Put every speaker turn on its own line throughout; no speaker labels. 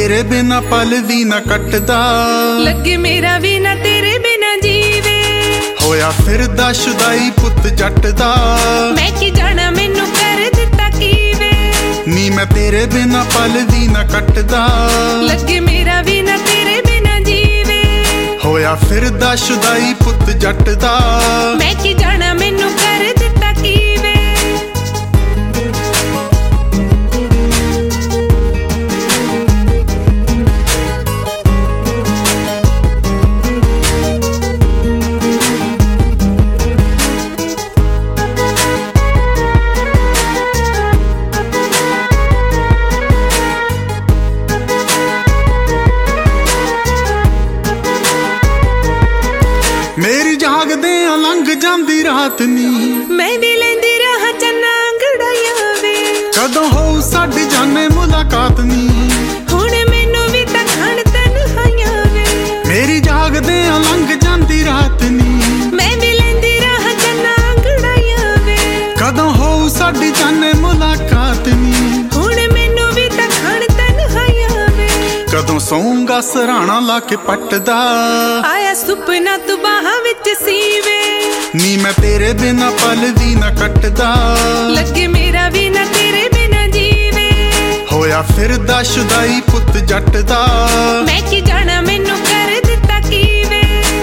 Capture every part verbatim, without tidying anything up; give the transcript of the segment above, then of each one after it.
तेरे बिना पल भी ना कटदा,
लगे मेरा भी ना तेरे बिना जीवे।
होया फिरदा शुदाई पुत जट दा,
मैं की जाना मैनू कर दिता कीवे।
नी मैं तेरे बिना पल भी ना कटदा,
लगे मेरा भी ना तेरे बिना जीवे।
होया फिरदा शुदाई पुत जट दा,
मैं की जाना मैनू कर दिता कीवे।
मेरी जागदे लंघ जांदी रात नी,
मैं भी लेंदी रहा चन्ना अंगड़ाइया वे।
कदों हो साडी जाने मुलाकात नी,
हुण मैनू भी तां खाण तन्हाइयां वे।
मेरी जागदे लंघ जांदी रात नी,
मैं भी लेंदी रहा चन्ना अंगड़ाइया वे।
कदों हो साडी जाने मुलाकात नी,
हुण मैनू भी तां खाण तन्हाइयां वे।
कदों सौंगा सराणा ला के पटदा,
आया सुपना तू बाहां विच सीवे।
नी मैं तेरे बिना पल भी ना कटदा,
लगे मेरा भी ना तेरे बिना जीवे।
होया फिरदा शुदाई पुत जट दा,
मैं की जाना मैनू कर दिता कीवे।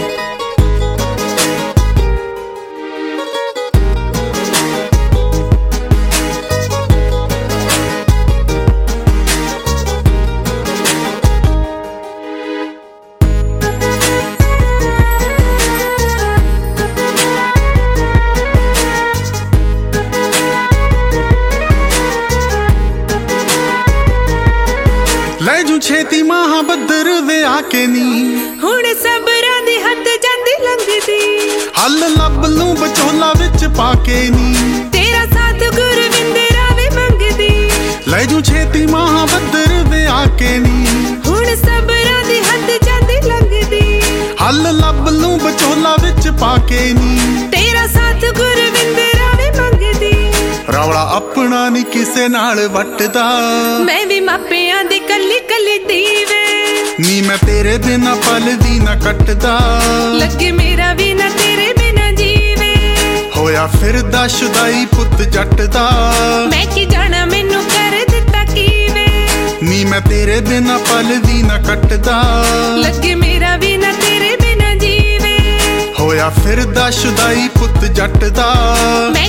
ਲੈ ਜੂ ਛੇਤੀ ਮਹਾ ਬੱਦਰ ਵੇ ਆਕੇ ਨੀ,
ਹੁਣ ਸਬਰਾਂ ਦੀ ਹੱਦ ਜਾਂਦੀ ਲੰਘਦੀ।
ਹੱਲ ਲੱਭ ਲੂੰ ਬਚੋਲਾ ਵਿੱਚ ਪਾ ਕੇ ਨੀ,
ਤੇਰਾ ਸਾਥ ਗੁਰਵਿੰਦਰਾ ਵੀ ਮੰਗਦੀ।
ਲੈ ਜੂ ਛੇਤੀ ਮਹਾ ਬੱਦਰ ਵੇ ਆਕੇ ਨੀ,
ਹੁਣ ਸਬਰਾਂ ਦੀ ਹੱਦ ਜਾਂਦੀ ਲੰਘਦੀ।
ਹੱਲ ਲੱਭ ਲੂੰ ਬਚੋਲਾ ਵਿੱਚ ਪਾ ਕੇ ਨੀ,
ਤੇਰਾ ਸਾਥ ਗੁਰਵਿੰਦਰਾ ਵੀ ਮੰਗਦੀ।
ਰੌਲਾ ਆਪਣਾ ਨੀ ਕਿਸੇ ਨਾਲ ਵੱਟਦਾ,
ਮੈਂ ਵੀ ਮਾਪਿਆਂ ਦੀ ਕੱਲੀ ਕੱਲੀ ਦੀਵੇ।
ਨੀ ਮੈਂ ਤੇਰੇ ਬਿਨਾ ਪਲ ਵੀ ਨਾ ਕੱਟਦਾ,
ਲੱਗੇ ਮੇਰਾ ਵੀ ਨਾ ਤੇਰੇ ਬਿਨਾ ਜੀਵੇ।
ਹੋਇਆ ਫਿਰਦਾ ਸ਼ੁਦਾਈ ਪੁੱਤ ਜੱਟ ਦਾ,
ਮੈਂ ਕੀ ਜਾਣਾ ਮੈਨੂੰ ਕਰ ਦਿੱਤਾ ਕੀਵੇ।
ਨੀ ਮੈਂ ਤੇਰੇ ਬਿਨਾ ਪਲ ਵੀ ਨਾ ਕੱਟਦਾ,
ਲੱਗੇ ਮੇਰਾ ਵੀ ਨਾ ਤੇਰੇ ਬਿਨਾ ਜੀਵੇ।
ਹੋਇਆ ਫਿਰਦਾ ਸ਼ੁਦਾਈ ਪੁੱਤ ਜੱਟ ਦਾ।